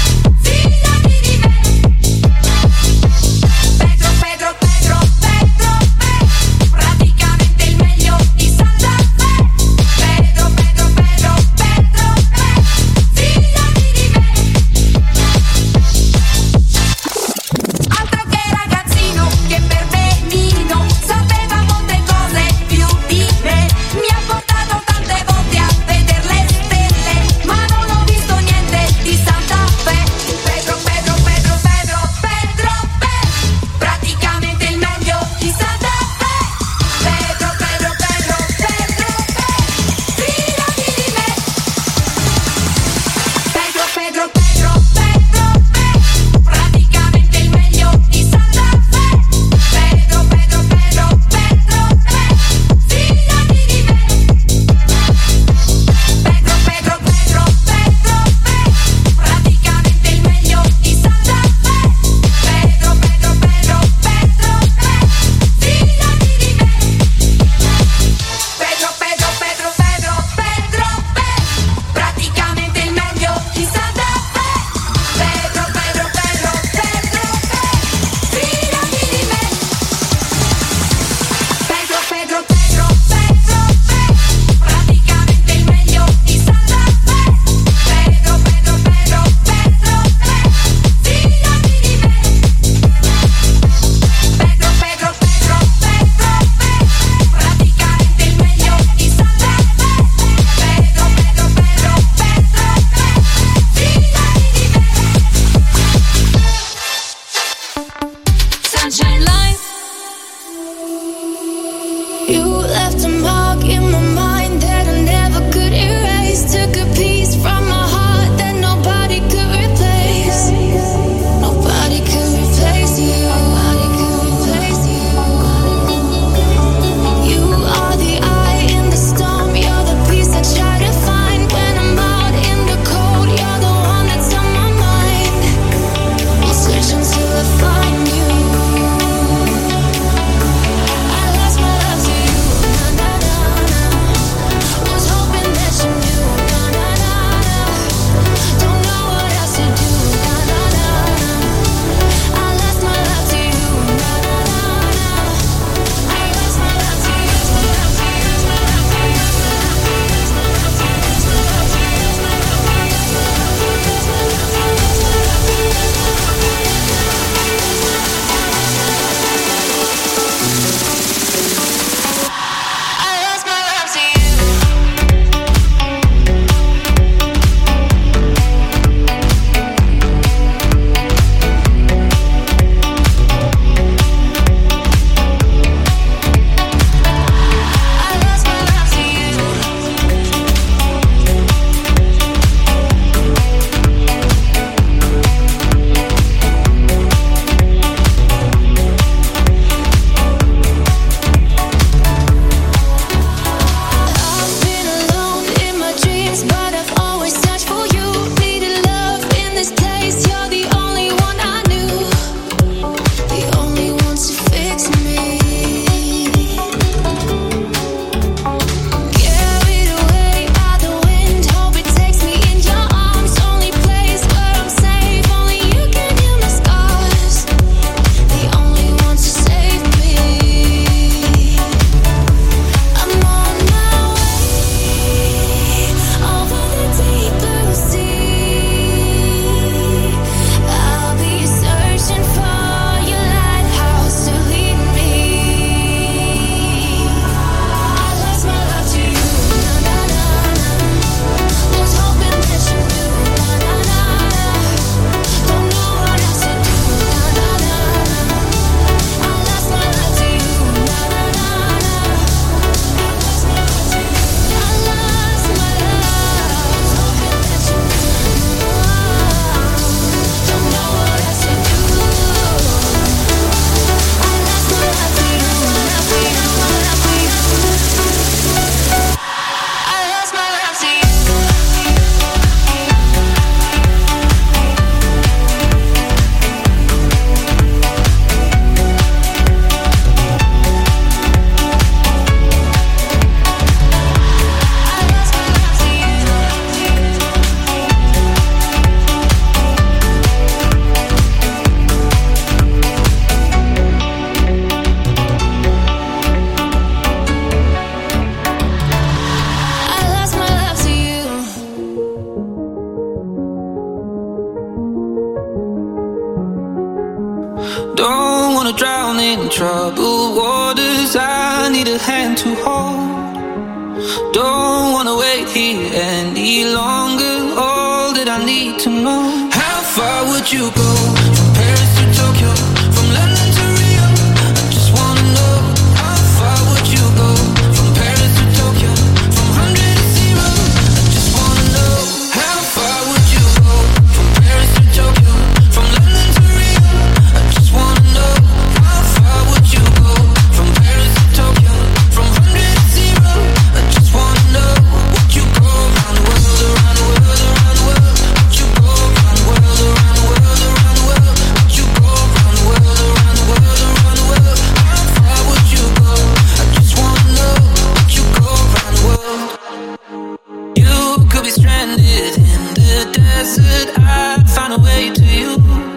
Sunshine Life. You left a mark in my mind that I never could erase. Took a piece from my heart that nobody could replace. Nobody could replace you. Nobody could replace you. You are the eye in the storm. You're the peace I try to find when I'm out in the cold. You're the one that's on my mind. I'll search until I find you. Don't wanna drown in troubled waters. I need a hand to hold. Don't wanna wait here any longer. All that I need to know. How far would you go? From Paris to Tokyo, from London to Rio. I just wanna know. How far would you go? From Paris to Tokyo, from hundred to zero. I just wanna know. How far would you go? From Paris to Tokyo, from London to Rio. I just wanna know. How far would you go? From Paris to Tokyo, from hundred to zero. I just wanna know. Would you go around the world, around the world, around the world? Would you go around the world, around the world, around the world? Would you go around the world, around the world, around the world? How far would you go? I just wanna know. Would you go around the world? You could be stranded in the desert. I'd find a way to you.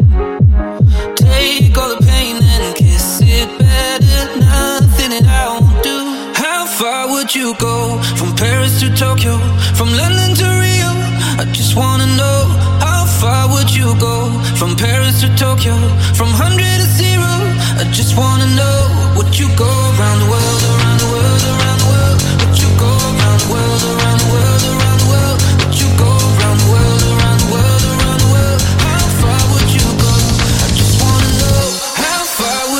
Take all the pain and kiss it better. Nothing that I won't do. How far would you go? From Paris to Tokyo, from London to Rio. I just wanna know. How far would you go? From Paris to Tokyo, from hundred to zero. I just wanna know. Would you go around the world, around the world, around the world? Would you go around the world, around the world, around the world? Would you go around the world, around the world, around the world? How far would you go? I just wanna know. How far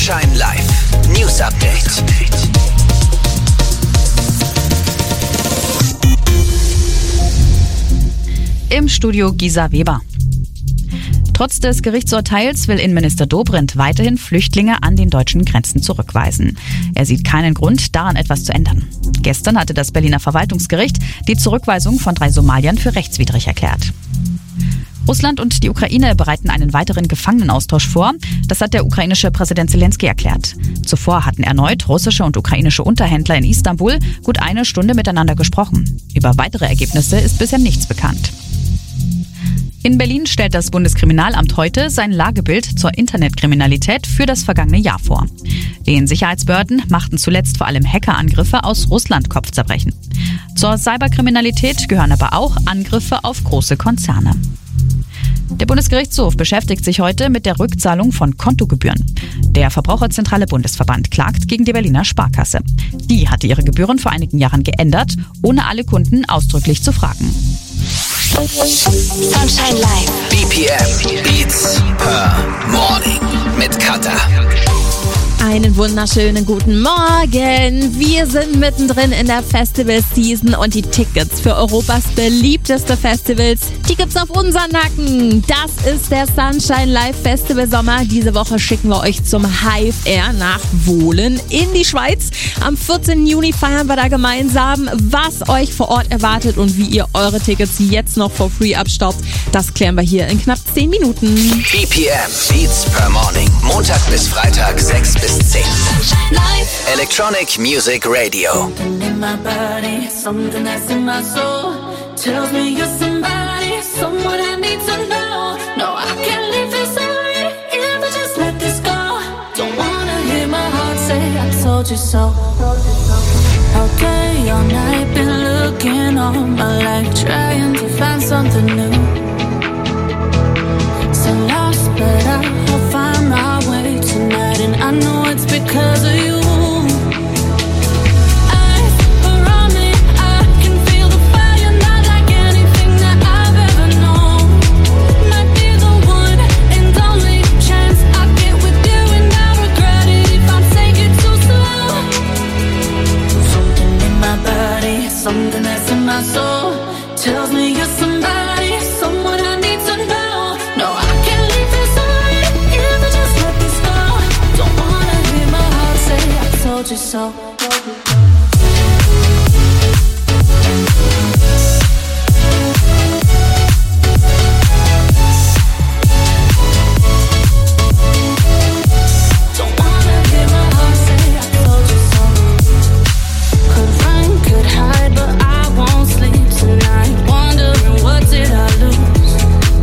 Sunshine Live. News Update. Im Studio Gisa Weber. Trotz des Gerichtsurteils will Innenminister Dobrindt weiterhin Flüchtlinge an den deutschen Grenzen zurückweisen. Er sieht keinen Grund, daran etwas zu ändern. Gestern hatte das Berliner Verwaltungsgericht die Zurückweisung von drei Somaliern für rechtswidrig erklärt. Russland und die Ukraine bereiten einen weiteren Gefangenenaustausch vor. Das hat der ukrainische Präsident Zelensky erklärt. Zuvor hatten erneut russische und ukrainische Unterhändler in Istanbul gut eine Stunde miteinander gesprochen. Über weitere Ergebnisse ist bisher nichts bekannt. In Berlin stellt das Bundeskriminalamt heute sein Lagebild zur Internetkriminalität für das vergangene Jahr vor. Den Sicherheitsbehörden machten zuletzt vor allem Hackerangriffe aus Russland Kopfzerbrechen. Zur Cyberkriminalität gehören aber auch Angriffe auf große Konzerne. Der Bundesgerichtshof beschäftigt sich heute mit der Rückzahlung von Kontogebühren. Der Verbraucherzentrale Bundesverband klagt gegen die Berliner Sparkasse. Die hatte ihre Gebühren vor einigen Jahren geändert, ohne alle Kunden ausdrücklich zu fragen. Sunshine Live. B P M. Beats per Morning. Mit Katha. Einen wunderschönen guten Morgen. Wir sind mittendrin in der Festival-Season und die Tickets für Europas beliebteste Festivals, die gibt's auf unseren Nacken. Das ist der Sunshine Live Festival Sommer. Diese Woche schicken wir euch zum Hive Air nach Wohlen in die Schweiz. Am vierzehnten Juni feiern wir da gemeinsam. Was euch vor Ort erwartet und wie ihr eure Tickets jetzt noch for free abstaubt, das klären wir hier in knapp zehn Minuten. B P M. Beats per Morning. Montag bis Freitag, sechs bis zehn. Electronic Music Radio. Something in my body, something that's in my soul tells me you're somebody, someone I need to know. No, I can't leave this already if I just let this go. Don't wanna hear my heart say I told you so. All day, all night, been looking all my life, trying to find something new. So lost, but I'll find my way tonight, and I know it's because of you. Eyes around me, I can feel the fire, not like anything that I've ever known. Might be the one and only chance I get with you, and I regret it if I take it too slow. Something in my body, something that's in my soul tells me you're somebody, someone I need to know. No, I can't leave this already if I just let this go. Don't wanna hear my heart say I told you so. Don't wanna hear my heart say I told you so. Could run, could hide, but I won't sleep tonight, wondering what did I lose.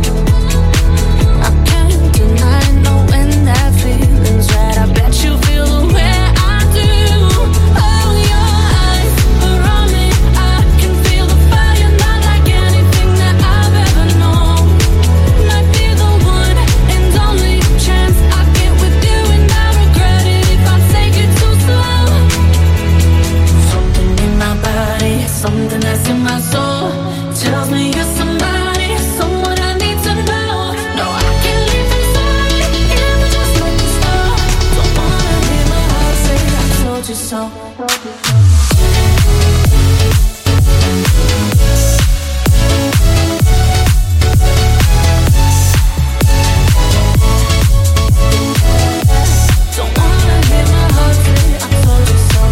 I can't deny knowing that feeling's right. I bet you feel the way I do. Oh, your eyes around me, I can feel the fire, not like anything that I've ever known. Might be the one and only chance I get with you, and I regret it if I take it too slow. Something in my body, something that's in my soul tells me you're somebody, someone I need to know. No, I can't leave this already if I just let this go. Don't wanna hear my heart say I told you so. Don't wanna hear my heart say I told you so.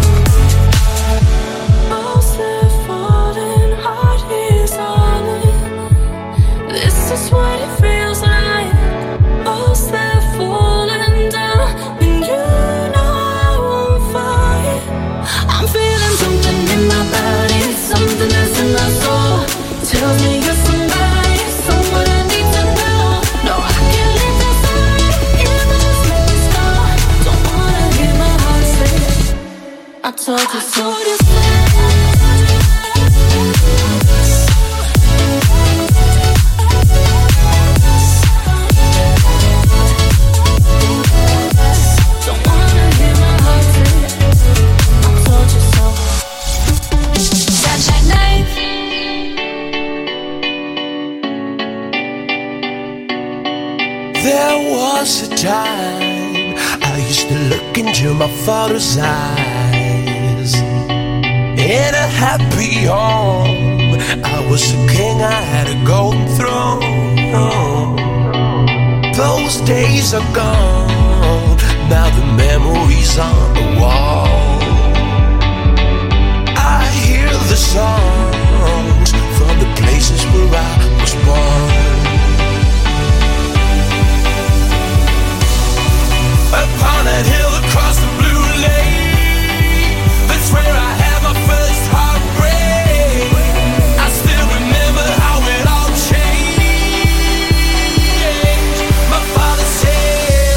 Most that falling heart is on it. This is what it feels like. Most that falling down, and you know I won't fight. I'm feeling something in my body, something that's in my soul tells me you're somebody, someone I need to know. No, I can't leave this already if I just let this go. Don't wanna hear my heart say I told you so. Don't wanna hear my heart say I told you so. Sunshine Life. There was a time I used to look look into my father's eyes. In a happy home, I was a king, I had a golden throne. Those days are gone, now the memories on